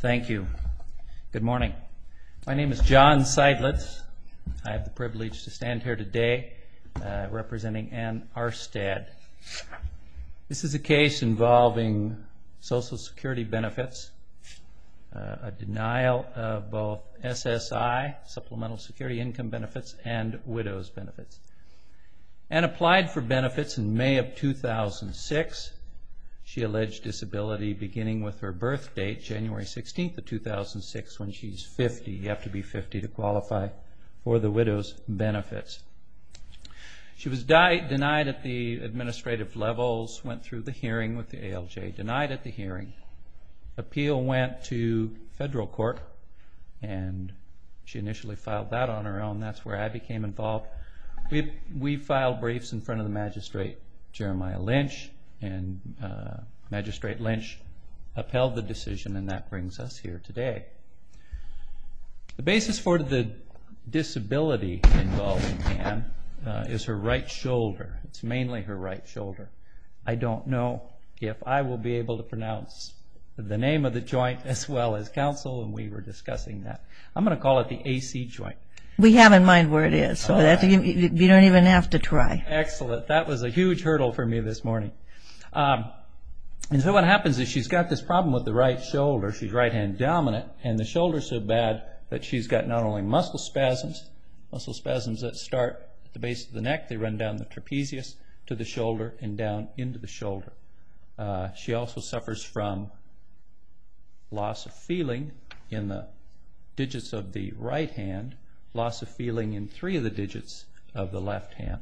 Thank you. Good morning. My name is John Seidlitz. I have the privilege to stand here today representing Ann Arstad. This is a case involving Social Security benefits, a denial of both SSI, Supplemental Security Income Benefits, and widow's benefits. Ann applied for benefits in May of 2006. She alleged disability beginning with her birth date, January 16th of 2006, when she's 50. You have to be 50 to qualify for the widow's benefits. She was denied at the administrative levels, went through the hearing with the ALJ, denied at the hearing. Appeal went to federal court, and she initially filed that on her own. That's where I became involved. We filed briefs in front of the magistrate, Jeremiah Lynch, and Magistrate Lynch upheld the decision, and that brings us here today. The basis for the disability involving Ann is her right shoulder. It's mainly her right shoulder. I don't know if I will be able to pronounce the name of the joint as well as counsel, and we were discussing that. I'm going to call it the AC joint. We have in mind where it is, so that you don't even have to try. Excellent. That was a huge hurdle for me this morning. And so what happens is she's got this problem with the right shoulder. She's right-hand dominant, and the shoulder's so bad that she's got not only muscle spasms that start at the base of the neck, they run down the trapezius to the shoulder and down into the shoulder. She also suffers from loss of feeling in the digits of the right hand, loss of feeling in 3 of the digits of the left hand.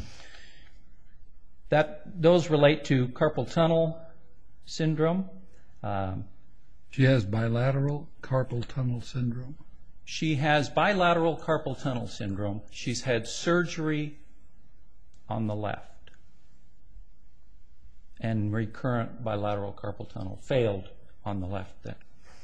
Those relate to carpal tunnel syndrome. She has bilateral carpal tunnel syndrome. She has bilateral carpal tunnel syndrome. She's had surgery on the left, and recurrent bilateral carpal tunnel failed on the left then.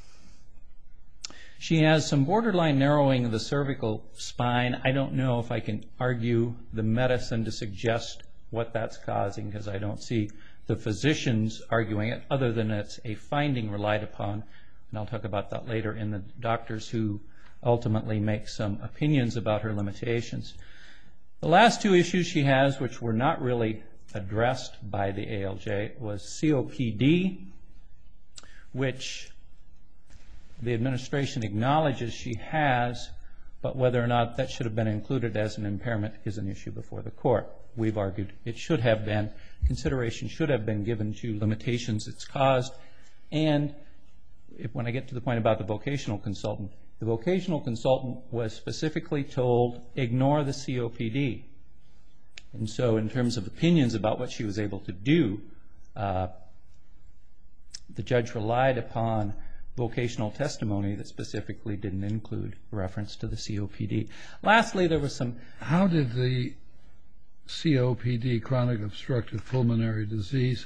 She has some borderline narrowing of the cervical spine. I don't know if I can argue the medicine to suggest what that's causing, because I don't see the physicians arguing it, other than it's a finding relied upon, and I'll talk about that later, in the doctors who ultimately make some opinions about her limitations. The last 2 issues she has, which were not really addressed by the ALJ, was COPD, which the administration acknowledges she has, but whether or not that should have been included as an impairment is an issue before the court. We've argued it should have been. Consideration should have been given to limitations it's caused. And when I get to the point about the vocational consultant was specifically told, ignore the COPD. And so in terms of opinions about what she was able to do, the judge relied upon vocational testimony that specifically didn't include reference to the COPD. Lastly, there was some... How did the COPD, chronic obstructive pulmonary disease,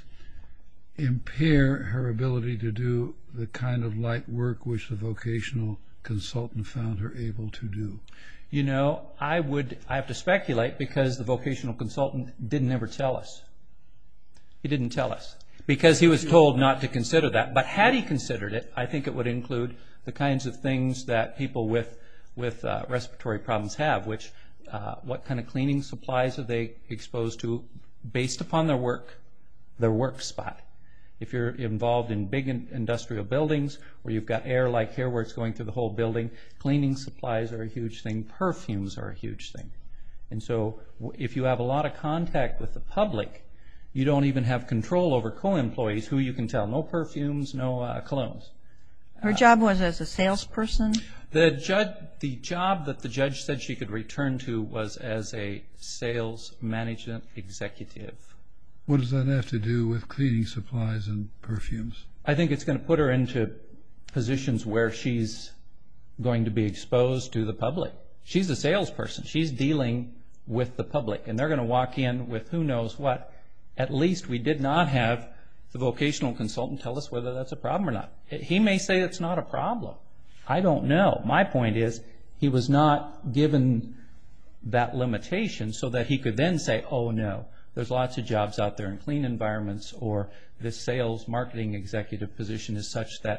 impair her ability to do the kind of light work which the vocational consultant found her able to do? You know, I have to speculate, because the vocational consultant didn't ever tell us. He didn't tell us, because he was told not to consider that. But had he considered it, I think it would include the kinds of things that people with respiratory problems have, which what kind of cleaning supplies are they exposed to based upon their work spot. If you're involved in big industrial buildings where you've got air like here where it's going through the whole building, cleaning supplies are a huge thing, perfumes are a huge thing. And so if you have a lot of contact with the public, you don't even have control over co-employees who you can tell, no perfumes, no colognes. Her job was as a salesperson? The job that the judge said she could return to was as a sales management executive. What does that have to do with cleaning supplies and perfumes? I think it's going to put her into positions where she's going to be exposed to the public. She's a salesperson. She's dealing with the public, and they're going to walk in with who knows what. At least we did not have the vocational consultant tell us whether that's a problem or not. He may say it's not a problem. I don't know. My point is he was not given that limitation so that he could then say, oh no, there's lots of jobs out there in clean environments, or this sales marketing executive position is such that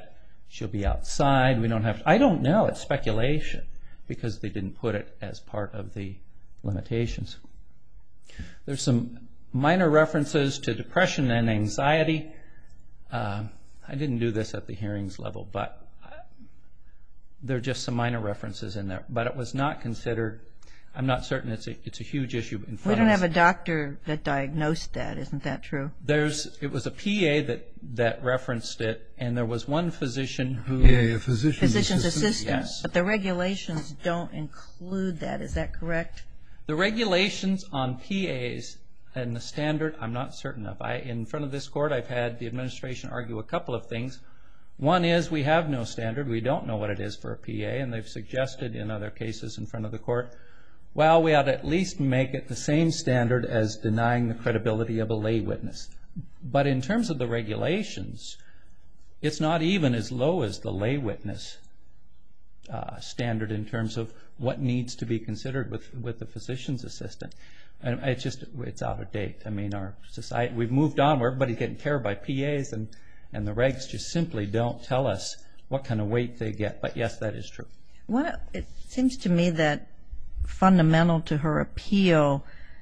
she'll be outside. We don't have to, I don't know. It's speculation because they didn't put it as part of the limitations. There's some minor references to depression and anxiety. I didn't do this at the hearings level, but there are just some minor references in there. But it was not considered. I'm not certain it's a huge issue in front of us. We don't have a doctor that diagnosed that. Isn't that true? It was a PA that referenced it, and there was one physician who... Yeah, a physician's assistant. Yes. But the regulations don't include that. Is that correct? The regulations on PAs and the standard, I'm not certain of. In front of this court, I've had the administration argue a couple of things. One is we have no standard. We don't know what it is for a PA, and they've suggested in other cases in front of the court, well, we ought to at least make it the same standard as denying the credibility of a lay witness. But in terms of the regulations, it's not even as low as the lay witness standard in terms of what needs to be considered with the physician's assistant. And it's out of date. I mean, our society, we've moved on where everybody's getting cared by PAs, and the regs just simply don't tell us what kind of weight they get. But yes, that is true. It seems to me that fundamental to her appeal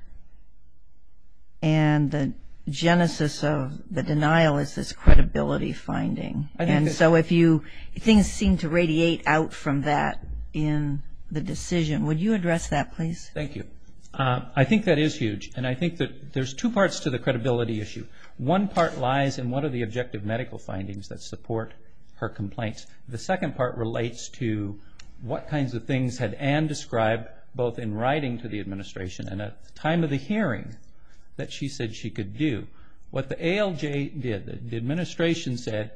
and the genesis of the denial is this credibility finding. And so things seem to radiate out from that in the decision. Would you address that, please? Thank you. I think that is huge, and I think that there's two parts to the credibility issue. One part lies in what are the objective medical findings that support her complaints. The second part relates to what kinds of things had Ann described both in writing to the administration and at the time of the hearing that she said she could do. What the ALJ did, the administration said,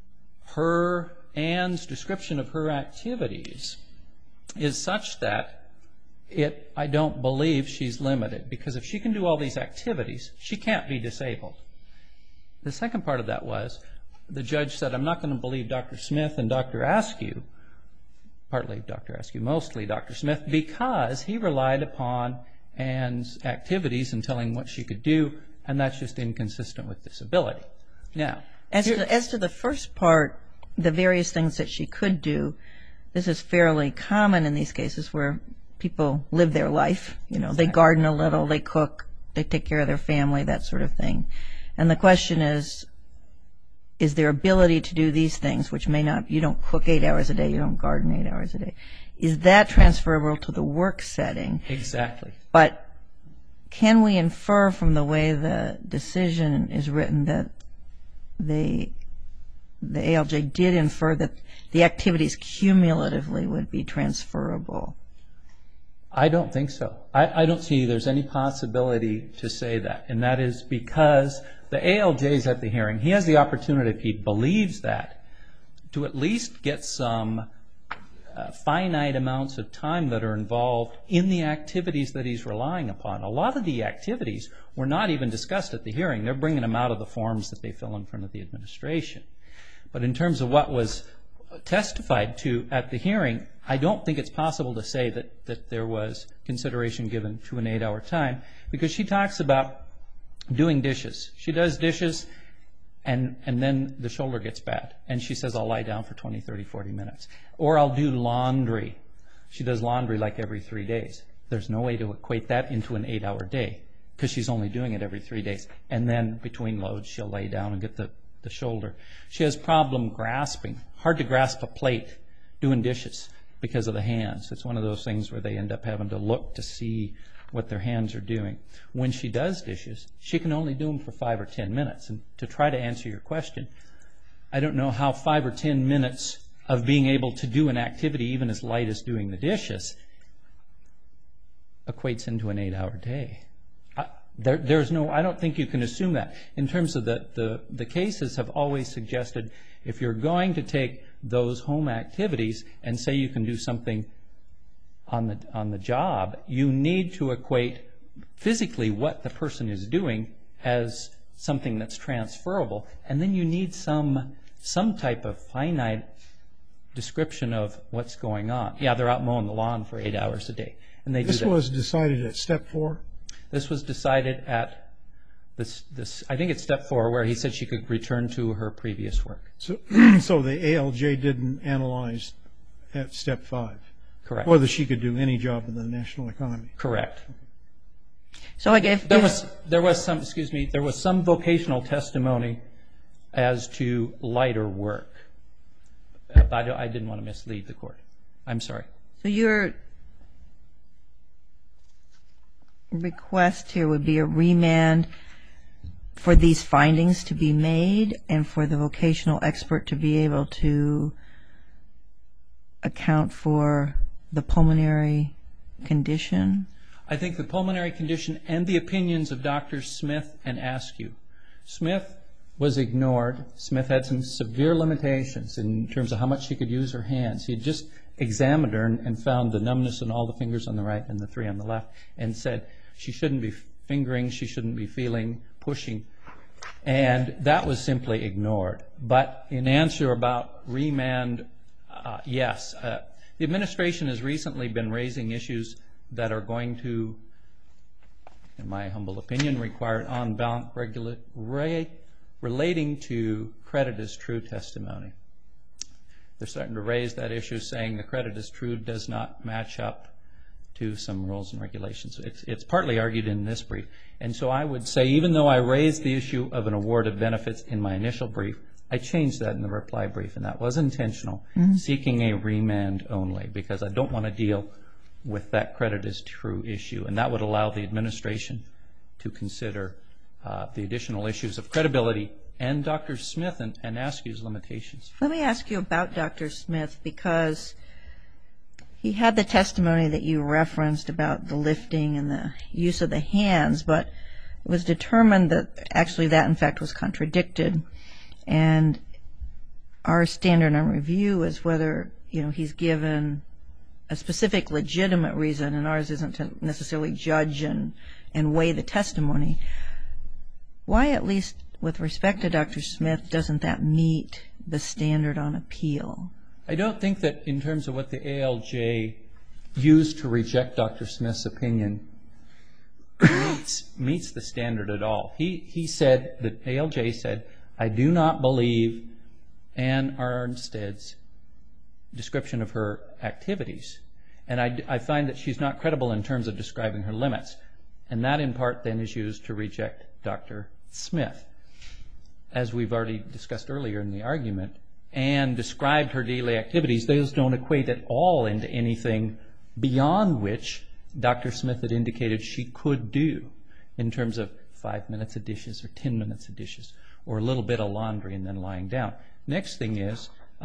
Ann's description of her activities is such that I don't believe she's limited, because if she can do all these activities, she can't be disabled. The second part of that was the judge said, I'm not going to believe Dr. Smith and Dr. Askew, partly Dr. Askew, mostly Dr. Smith, because he relied upon Ann's activities and telling what she could do, and that's just inconsistent with disability. Now, as to the first part, the various things that she could do, this is fairly common in these cases where people live their life. They garden a little, they cook, they take care of their family, that sort of thing. And the question is their ability to do these things, which may not, you don't cook 8 hours a day, you don't garden 8 hours a day. Is that transferable to the work setting? Exactly. But can we infer from the way the decision is written that the ALJ did infer that the activities cumulatively would be transferable? I don't think so. I don't see there's any possibility to say that, and that is because the ALJ's at the hearing. He has the opportunity, if he believes that, to at least get some finite amounts of time that are involved in the activities that he's relying upon. A lot of the activities were not even discussed at the hearing. They're bringing them out of the forms that they fill in front of the administration. But in terms of what was testified to at the hearing, I don't think it's possible to say that there was consideration given to an 8-hour time, because she talks about doing dishes. She does dishes, and then the shoulder gets bad. And she says, I'll lie down for 20, 30, 40 minutes. Or I'll do laundry. She does laundry like every 3 days. There's no way to equate that into an 8-hour day, because she's only doing it every 3 days. And then between loads, she'll lay down and get the shoulder. She has problem grasping. Hard to grasp a plate doing dishes because of the hands. It's one of those things where they end up having to look to see what their hands are doing. When she does dishes, she can only do them for 5 or 10 minutes. And to try to answer your question, I don't know how 5 or 10 minutes of being able to do an activity, even as light as doing the dishes, equates into an 8-hour day. I don't think you can assume that. In terms of the cases have always suggested, if you're going to take those home activities and say you can do something on the job, you need to equate physically what the person is doing as something that's transferable, and then you need some type of finite description of what's going on. Yeah, they're out mowing the lawn for 8 hours a day, and they do that. This was decided at step 4? This was decided at I think it's step 4 where he said she could return to her previous work. So, so the ALJ didn't analyze at step 5 Correct. whether she could do any job in the national economy. Correct. So like if There was some vocational testimony as to lighter work. I didn't want to mislead the court. I'm sorry. So your request here would be a remand for these findings to be made and for the vocational expert to be able to account for the pulmonary condition? I think the pulmonary condition and the opinions of Drs. Smith and Askew. Smith was ignored. Smith had some severe limitations in terms of how much she could use her hands. He had just examined her and found the numbness in all the fingers on the right and the 3 on the left and said she shouldn't be fingering, she shouldn't be feeling, pushing. And that was simply ignored. But in answer about remand, yes. The administration has recently been raising issues that are going to, in my humble opinion, require en banc relating to credit as true testimony. They're starting to raise that issue, saying the credit as true does not match up to some rules and regulations. It's partly argued in this brief. And so I would say, even though I raised the issue of an award of benefits in my initial brief, I changed that in the reply brief, and that was intentional, seeking a remand only, because I don't want to deal with that credit as true issue. And that would allow the administration to consider the additional issues of credibility and Dr. Smith and Askew's limitations. Let me ask you about Dr. Smith, because he had the testimony that you referenced about the lifting and the use of the hands, but it was determined that actually that in fact was contradicted. And our standard on review is whether, he's given a specific legitimate reason, and ours isn't to necessarily judge and weigh the testimony. Why, at least with respect to Dr. Smith, doesn't that meet the standard on appeal? I don't think that in terms of what the ALJ used to reject Dr. Smith's opinion meets the standard at all. He said, the ALJ said, I do not believe Ann Arnsted's description of her activities. And I find that she's not credible in terms of describing her limits. And that in part then is used to reject Dr. Smith. As we've already discussed earlier in the argument, Ann described her daily activities. Those don't equate at all into anything beyond which Dr. Smith had indicated she could do in terms of 5 minutes of dishes or 10 minutes of dishes or a little bit of laundry and then lying down. Next thing is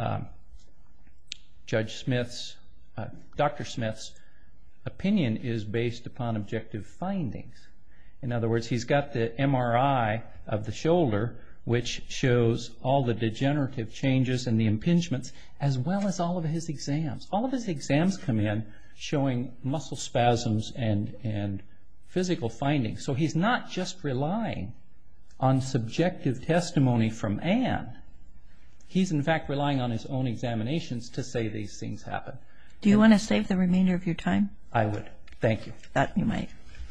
Dr. Smith's opinion is based upon objective findings. In other words, he's got the MRI of the shoulder, which shows all the degenerative changes and the impingements, as well as all of his exams. All of his exams come in showing muscle spasms and physical findings. So he's not just relying on subjective testimony from Ann. He's in fact relying on his own examinations to say these things happen. Do you want to save the remainder of your time? I would. Thank you. That you might.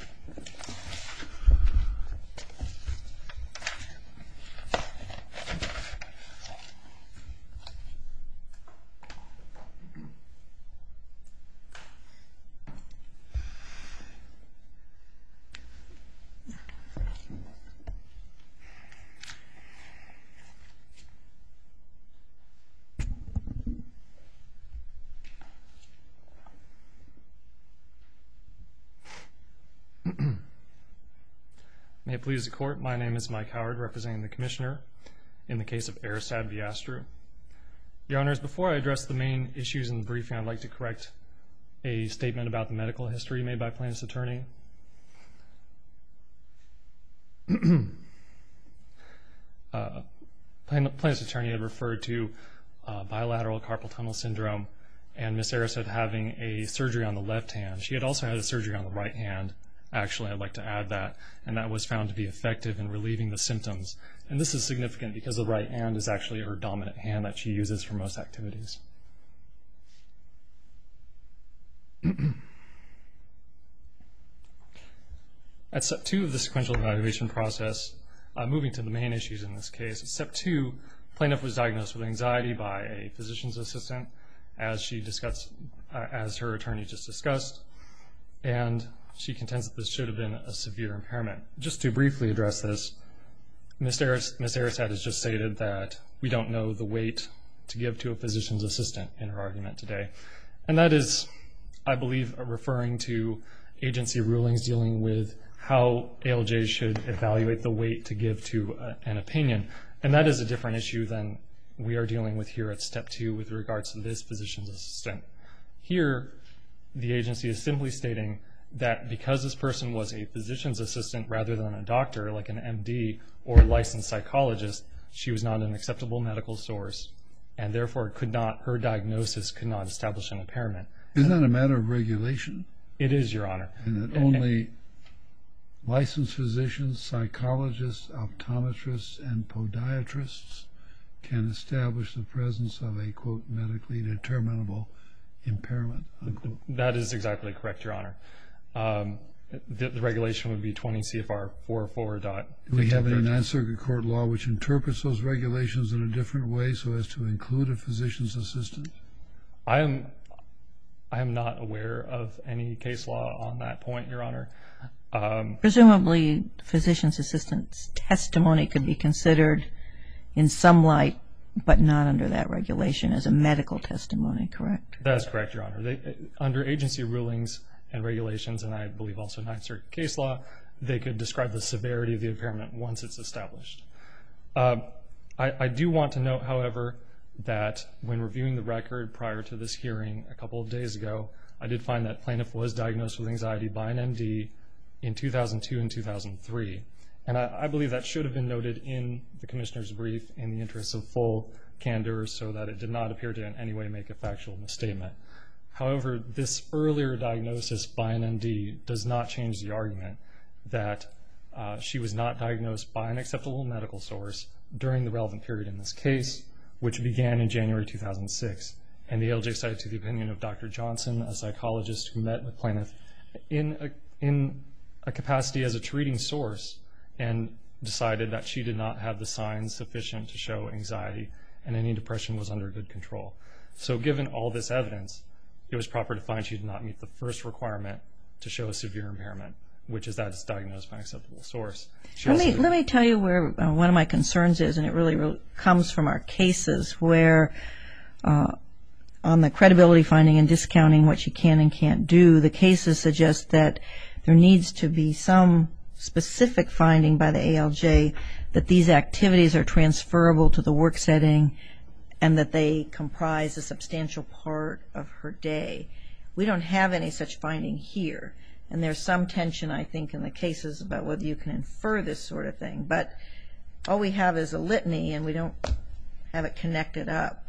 May it please the Court, my name is Mike Howard, representing the Commissioner in the case of Aristad v. Astru. Your Honors, before I address the main issues in the briefing, I'd like to correct a statement about the medical history made by plaintiff's attorney. Plaintiff's attorney had referred to bilateral carpal tunnel syndrome and Ms. Aristad having a surgery on the left hand. She had also had a surgery on the right hand. Actually, I'd like to add that, and that was found to be effective in relieving the symptoms. And this is significant because the right hand is actually her dominant hand that she uses for most activities. At Step 2 of the sequential evaluation process, moving to the main issues in this case, at Step 2, plaintiff was diagnosed with anxiety by a physician's assistant, as her attorney just discussed, and she contends that this should have been a severe impairment. Just to briefly address this, Ms. Aristad has just stated that we don't know the weight to give to a physician's assistant in her argument today. And that is, I believe, referring to agency rulings dealing with how ALJs should evaluate the weight to give to an opinion. And that is a different issue than we are dealing with here at Step 2 with regards to this physician's assistant. Here, the agency is simply stating that because this person was a physician's assistant rather than a doctor, like an MD or a licensed psychologist, she was not an acceptable medical source, and therefore her diagnosis could not establish an impairment. Isn't that a matter of regulation? It is, Your Honor. And that only licensed physicians, psychologists, optometrists, and podiatrists can establish the presence of a, quote, medically determinable impairment, unquote. That is exactly correct, Your Honor. The regulation would be 20 CFR 404. Do we have any Ninth Circuit Court law which interprets those regulations in a different way so as to include a physician's assistant? I am not aware of any case law on that point, Your Honor. Presumably, physician's assistant's testimony could be considered in some light, but not under that regulation as a medical testimony, correct? That is correct, Your Honor. Under agency rulings and regulations, and I believe also Ninth Circuit case law, they could describe the severity of the impairment once it's established. I do want to note, however, that when reviewing the record prior to this hearing a couple of days ago, I did find that plaintiff was diagnosed with anxiety by an MD in 2002 and 2003. And I believe that should have been noted in the Commissioner's brief in the interest of full candor so that it did not appear to in any way make a factual misstatement. However, this earlier diagnosis by an MD does not change the argument that she was not diagnosed by an acceptable medical source during the relevant period in this case, which began in January 2006. And the ALJ cited to the opinion of Dr. Johnson, a psychologist who met with plaintiff in a capacity as a treating source and decided that she did not have the signs sufficient to show anxiety and any depression was under good control. So given all this evidence, it was proper to find she did not meet the first requirement to show a severe impairment, which is that it's diagnosed by an acceptable source. Let me tell you where one of my concerns is, and it really comes from our cases where on the credibility finding and discounting what she can and can't do, the cases suggest that there needs to be some specific finding by the ALJ that these activities are transferable to the work setting and that they comprise a substantial part of her day. We don't have any such finding here. And there's some tension, I think, in the cases about whether you can infer this sort of thing. But all we have is a litany, and we don't have it connected up.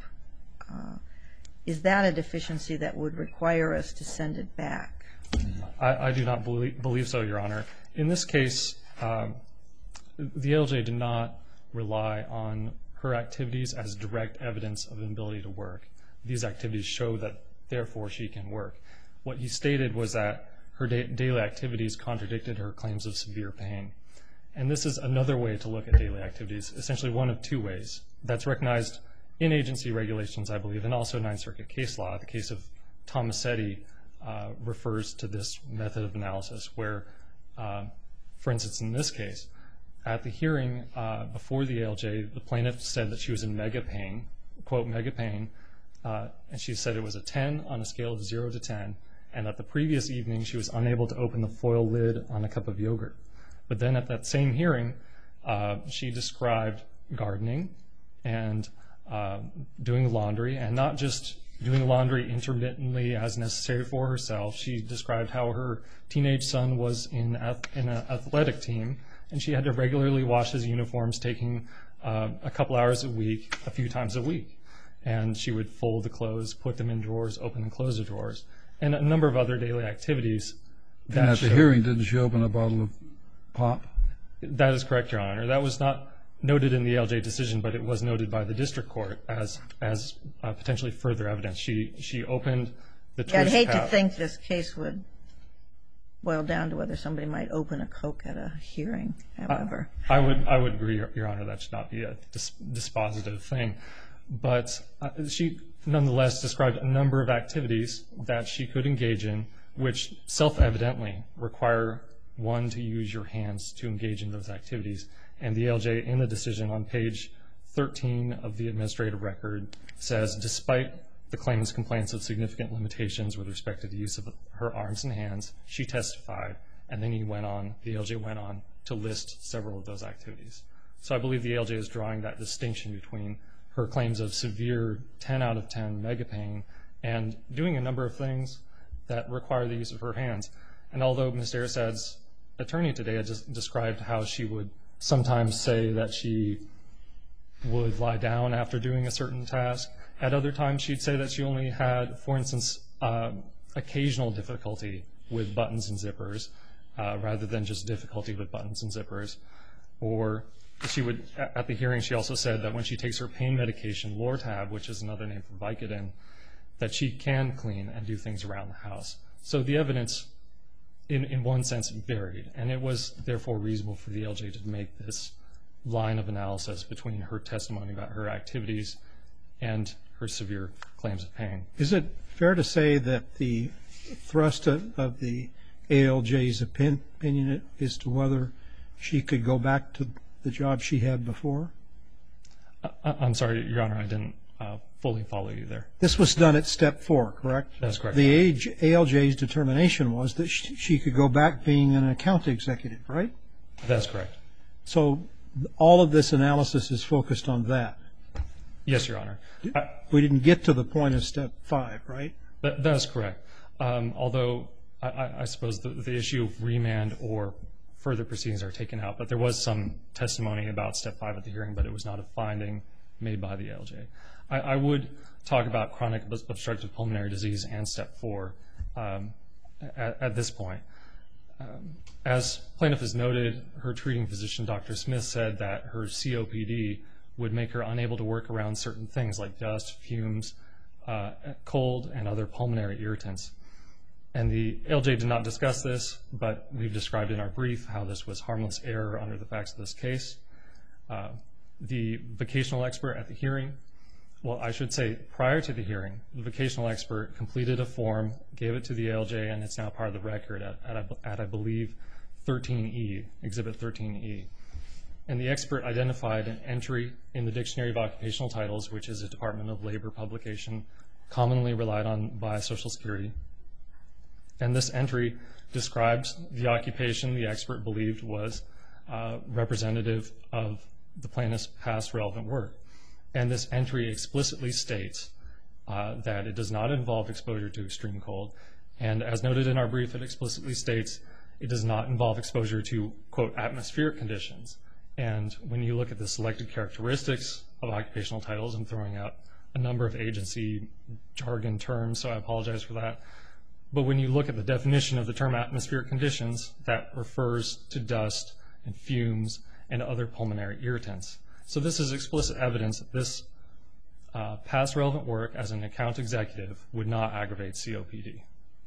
Is that a deficiency that would require us to send it back? I do not believe so, Your Honor. In this case, the ALJ did not rely on her activities as direct evidence of inability to work. These activities show that, therefore, she can work. What he stated was that her daily activities contradicted her claims of severe pain. And this is another way to look at daily activities, essentially one of two ways. That's recognized in agency regulations, I believe, and also Ninth Circuit case law. The case of Tomasetti refers to this method of analysis where, for instance, in this case, at the hearing before the ALJ, the plaintiff said that she was in mega pain, quote, mega pain, and she said it was a 10 on a scale of 0 to 10, and that the previous evening she was unable to open the foil lid on a cup of yogurt. But then at that same hearing, she described gardening and doing laundry, and not just doing laundry intermittently as necessary for herself. She described how her teenage son was in an athletic team, and she had to regularly wash his uniforms, taking a couple hours a week, a few times a week. And she would fold the clothes, put them in drawers, open and close the drawers, and a number of other daily activities. And at the hearing, didn't she open a bottle of pop? That is correct, Your Honor. That was not noted in the ALJ decision, but it was noted by the district court as potentially further evidence. She opened the Twitch I'd hate tap. to think this case would boil down to whether somebody might open a Coke at a hearing, however. I would agree, Your Honor, that should not be a dispositive thing. But she nonetheless described a number of activities that she could engage in, which self-evidently require one to use your hands to engage in those activities. And the ALJ, in the decision on page 13 of the administrative record, says, despite the claimant's complaints of significant limitations with respect to the use of her arms and hands, she testified, and then the ALJ went on to list several of those activities. So I believe the ALJ is drawing that distinction between her claims of severe 10 out of 10 mega pain and doing a number of things that require the use of her hands. And although Ms. Arisad's attorney today had just described how she would sometimes say that she would lie down after doing a certain task, at other times she'd say that she only had, for instance, occasional difficulty with buttons and zippers rather than just difficulty with buttons and zippers. Or she would, at the hearing, she also said that when she takes her pain medication, Lortab, which is another name for Vicodin, that she can clean and do things around the house. So the evidence, in one sense, varied, and it was therefore reasonable for the ALJ to make this line of analysis between her testimony about her activities and her severe claims of pain. Is it fair to say that the thrust of the ALJ's opinion is to whether she could go back to the job she had before? I'm sorry, Your Honor, I didn't fully follow you there. This was done at step 4, correct? That's correct. The ALJ's determination was that she could go back being an account executive, right? That's correct. So all of this analysis is focused on that. Yes, Your Honor. We didn't get to the point of step 5, right? That is correct. Although I suppose the issue of remand or further proceedings are taken out, but there was some testimony about step 5 at the hearing, but it was not a finding made by the ALJ. I would talk about chronic obstructive pulmonary disease and step 4 at this point. As plaintiff has noted, her treating physician, Dr. Smith, said that her COPD would make her unable to work around certain things like dust, fumes, cold, and other pulmonary irritants. And the ALJ did not discuss this, but we've described in our brief how this was harmless error under the facts of this case. The vocational expert at the hearing, well, I should say prior to the hearing, the vocational expert completed a form, gave it to the ALJ, and it's now part of the record at I believe, 13E, Exhibit 13E. And the expert identified an entry in the Dictionary of Occupational Titles, which is a Department of Labor publication commonly relied on by Social Security. And this entry describes the occupation the expert believed was representative of the plaintiff's past relevant work. And this entry explicitly states that it does not involve exposure to extreme cold. And as noted in our brief, it explicitly states it does not involve exposure to, quote, atmospheric conditions. And when you look at the selected characteristics of occupational titles, I'm throwing out a number of agency jargon terms, so I apologize for that. But when you look at the definition of the term atmospheric conditions, that refers to dust and fumes and other pulmonary irritants. So this is explicit evidence that this past relevant work as an account executive would not aggravate COPD.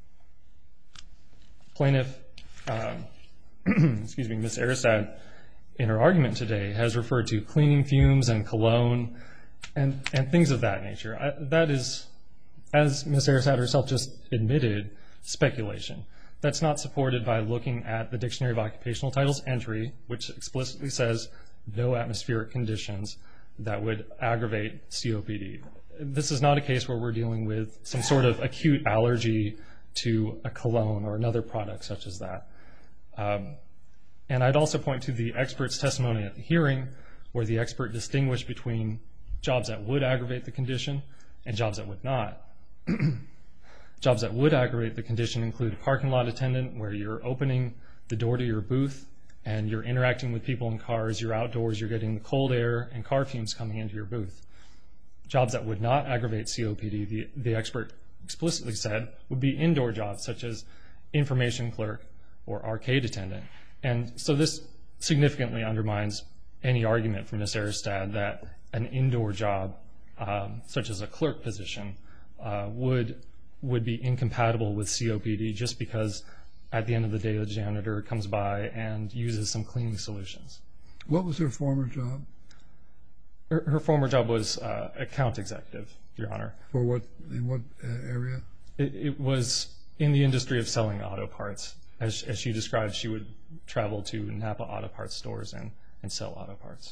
Plaintiff, excuse me, Ms. Arisad, in her argument today, has referred to cleaning fumes and cologne and things of that nature. That is, as Ms. Arisad herself just admitted, speculation. That's not supported by looking at the Dictionary of Occupational Titles entry, which explicitly says no atmospheric conditions that would aggravate COPD. This is not a case where we're dealing with some sort of acute allergy to a cologne or another product such as that. And I'd also point to the expert's testimony at the hearing, where the expert distinguished between jobs that would aggravate the condition and jobs that would not. Jobs that would aggravate the condition include a parking lot attendant, where you're opening the door to your booth and you're interacting with people in cars, you're outdoors, you're getting the cold air and car fumes coming into your booth. Jobs that would not aggravate COPD, the expert explicitly said, would be indoor jobs such as information clerk or arcade attendant. And so this significantly undermines any argument from Ms. Arisad that an indoor job, such as a clerk position, would be incompatible with COPD just because at the end of the day, the janitor comes by and uses some cleaning solutions. What was her former job? Her former job was account executive, Your Honor. For what, in what area? It was in the industry of selling auto parts. As she described, she would travel to Napa auto parts stores and sell auto parts.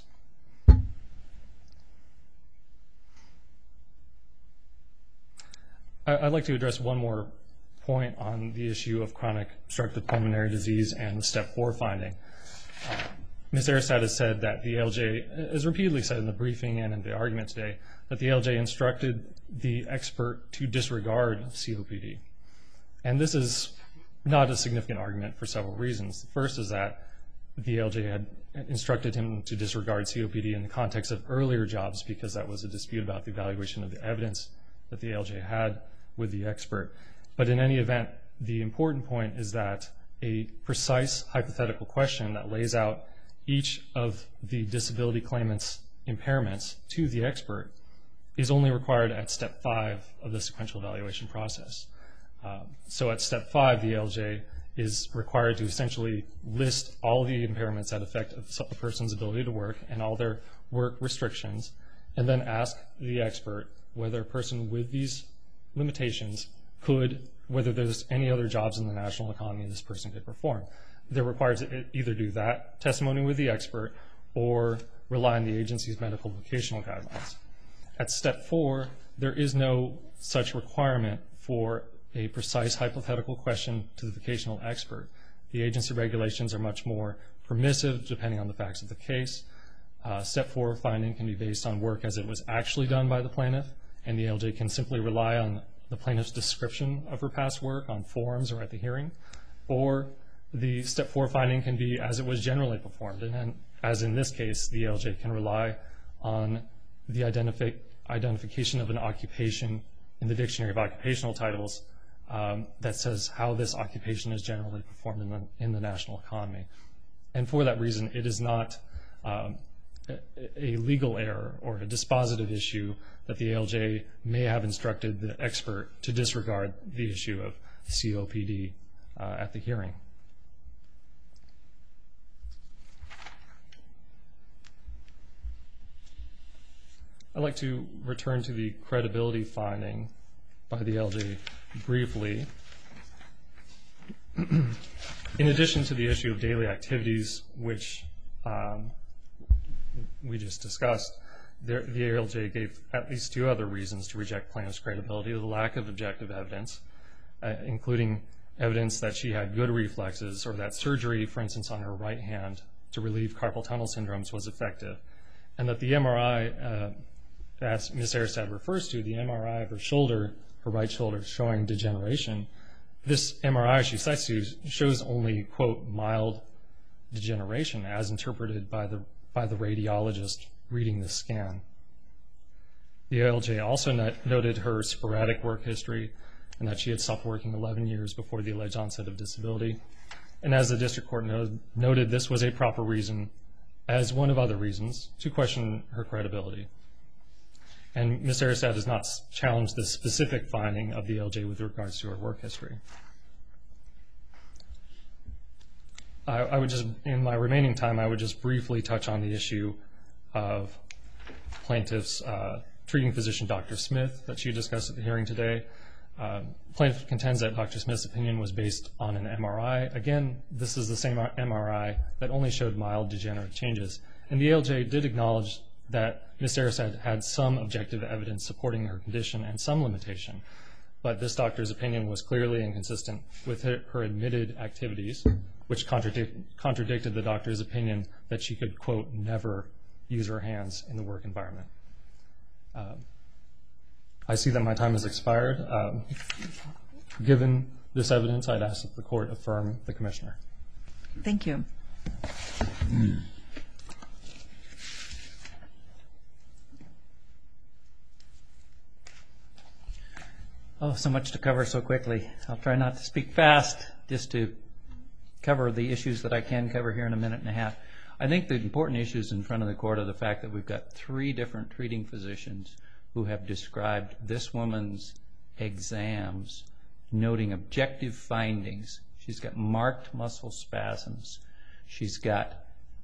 I'd like to address one more point on the issue of chronic obstructive pulmonary disease and the Step 4 finding. Ms. Aristad has said that the ALJ, as repeatedly said in the briefing and in the argument today, that the ALJ instructed the expert to disregard COPD. And this is not a significant argument for several reasons. The first is that the ALJ had instructed him to disregard COPD in the context of earlier jobs because that was a dispute about the evaluation of the evidence that the ALJ had with the expert. But in any event, the important point is that a precise hypothetical question that lays out each of the disability claimant's impairments to the expert is only required at Step 5 of the sequential evaluation process. So at Step 5, the ALJ is required to essentially list all the impairments that affect a person's ability to work and all their work restrictions, and then ask the expert whether a person with these limitations whether there's any other jobs in the national economy this person could perform. They're required to either do that testimony with the expert or rely on the agency's medical vocational guidelines. At Step 4, there is no such requirement for a precise hypothetical question to the vocational expert. The agency regulations are much more permissive depending on the facts of the case. Step 4 finding can be based on work as it was actually done by the plaintiff, and the ALJ can simply rely on the plaintiff's description of her past work on forms or at the hearing, or the Step 4 finding can be as it was generally performed, and then, as in this case, the ALJ can rely on the identification of an occupation in the Dictionary of Occupational Titles that says how this occupation is generally performed in the national economy. And for that reason, it is not a legal error or a dispositive issue that the ALJ may have instructed the expert to disregard the issue of COPD at the hearing. I'd like to return to the credibility finding by the ALJ briefly. In addition to the issue of daily activities, which we just discussed, the ALJ gave at least two other reasons to reject plaintiff's credibility: the lack of objective evidence, including evidence that she had good reflexes or that surgery, for instance, on her right hand to relieve carpal tunnel syndromes was effective, and that the MRI, as Ms. Aristad refers to, the MRI of her shoulder, her right shoulder, showing degeneration. This MRI she cites to shows only, quote, mild degeneration as interpreted by the radiologist reading the scan. The ALJ also noted her sporadic work history and that she had stopped working 11 years before the alleged onset of disability. And as the district court noted, this was a proper reason, as one of other reasons, to question her credibility. And Ms. Aristad does not challenge the specific finding of the ALJ with regards to her work history. I would just, in my remaining time, I would just briefly touch on the issue of plaintiff's treating physician, Dr. Smith, that she discussed at the hearing today. Plaintiff contends that Dr. Smith's opinion was based on an MRI. Again, this is the same MRI that only showed mild degenerative changes. And the ALJ did acknowledge that Ms. Aristad had some objective evidence supporting her condition and some limitation. But this doctor's opinion was clearly inconsistent with her admitted activities, which contradicted the doctor's opinion that she could, quote, never use her hands in the work environment. I see that my time has expired. Given this evidence, I'd ask that the court affirm the commissioner. Thank you. Oh, so much to cover so quickly. I'll try not to speak fast, just to cover the issues that I can cover here in a minute and a half. I think the important issues in front of the court are the fact that we've got 3 different treating physicians who have described this woman's exams, noting objective findings. She's got marked muscle spasms. She's got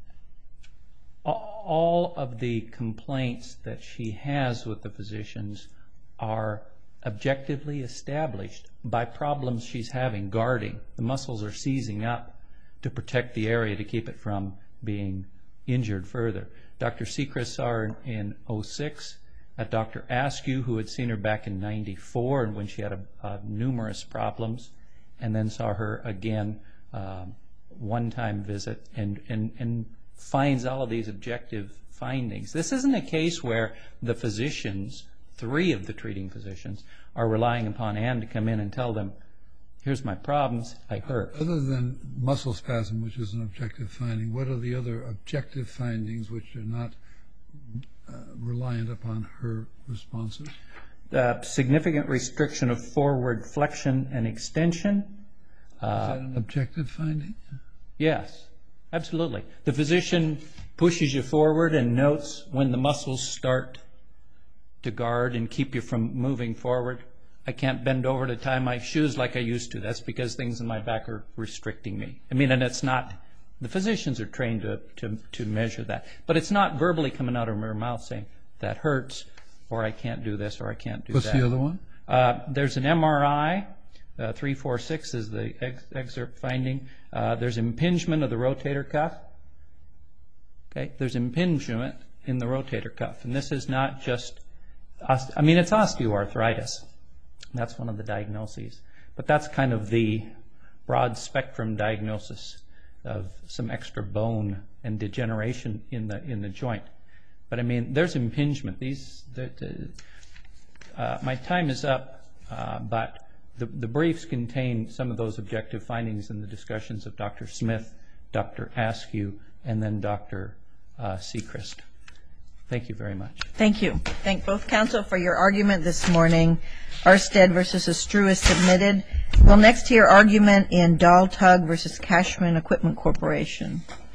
all of the complaints that she has with the physicians are objectively established by problems she's having guarding. The muscles are seizing up to protect the area to keep it from being injured further. Dr. Sechrist saw her in 2006. Dr. Askew, who had seen her back in 1994 and when she had numerous problems, and then saw her again one-time visit and finds all of these objective findings. This isn't a case where the physicians, 3 of the treating physicians, are relying upon Ann to come in and tell them, here's my problems, I hurt. Other than muscle spasm, which is an objective finding, what are the other objective findings which are not reliant upon her responses? Significant restriction of forward flexion and extension. Is that an objective finding? Yes, absolutely. The physician pushes you forward and notes when the muscles start to guard and keep you from moving forward. I can't bend over to tie my shoes like I used to. That's because things in my back are restricting me. I mean, and it's not, the physicians are trained to measure that. But it's not verbally coming out of her mouth saying, that hurts, or I can't do this, or I can't do that. What's the other one? There's an MRI. 346 is the excerpt finding. There's impingement of the rotator cuff. Okay, there's impingement in the rotator cuff. And this is not just, it's osteoarthritis. That's one of the diagnoses. But that's kind of the broad spectrum diagnosis of some extra bone and degeneration in the joint. But I mean, there's impingement. My time is up, but the briefs contain some of those objective findings in the discussions of Dr. Smith, Dr. Askew, and then Dr. Sechrist. Thank you very much. Thank you. Thank both counsel for your argument this morning. Arstead versus Estrue is submitted. We'll next hear argument in Dahl Tug versus Cashman Equipment Corporation.